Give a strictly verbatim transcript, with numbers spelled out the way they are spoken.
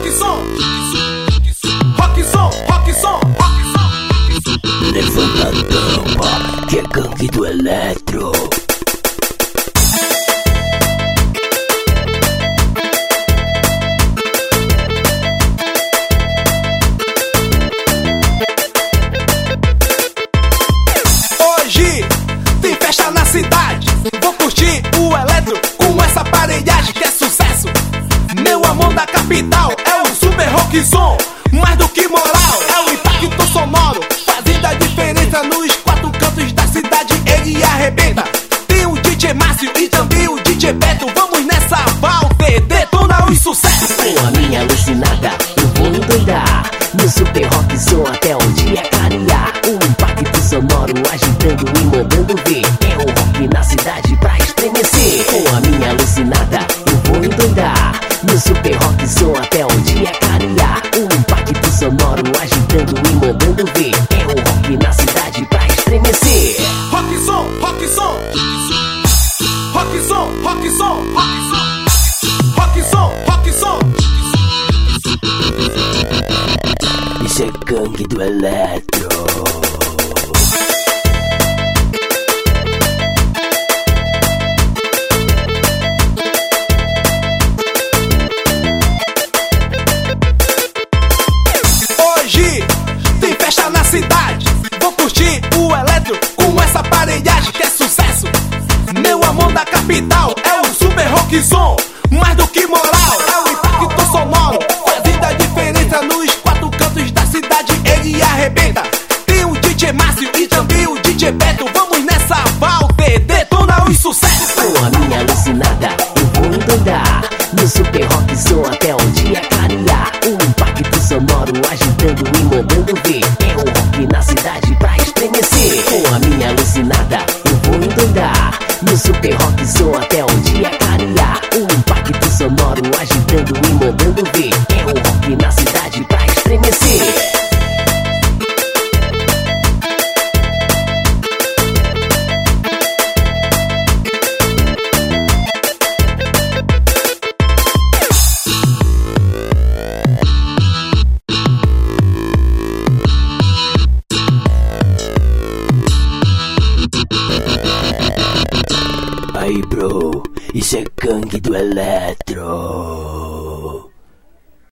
Rockson, Rockson, Rockson, Rockson. Levanta a tampa, que é gangue do eletro. Hoje tem festa na cidade, vou curtir o eletro com essa aparelhagem que é sucesso. Meu amor da capital é o Super Rockson, mais do que moral, é o impacto sonoro, fazendo a diferença nos quatro cantos da cidade, ele arrebenta. Tem o D J Márcio e também o D J Beto, vamos nessa, Walter, detona os sucessos. Com a minha alucinada, eu vou endoidar no Super Rockson até o dia clarear. Um impacto sonoro agitando e mandando ver, é o rock na cidade pra estremecer. Com a minha alucinada, eu vou endoidar no Super Rockson até o dia clarear. Um impacto sonoro agitando e mandando ver, é o rock na cidade pra estremecer. Rockson, Rockson, Rockson, Rockson, Rockson, Rockson. Isso é gangue do eletro. Hoje tem festa na cidade, vou curtir o eletro com essa aparelhagem que é sucesso. Meu amor da capital é o Super Rockson, mais do que moral, é o impacto sonoro, fazendo a diferença nos quatro cantos da cidade, ele arrebenta. Tem o D J Márcio e também o D J Beto, vamos nessa, Walter, detona os sucessos. Com a minha alucinada, eu vou endoidar no Super Rockson até o dia clarear. Um impacto sonoro agitando e mandando ver, é o rock na cidade pra estremecer. Com a minha alucinada, eu vou endoidar no Super Rockson até o dia clarear. Um impacto sonoro agitando e mandando ver, é o rock na cidade pra estremecer. Aí, bro, isso é gangue do eletro.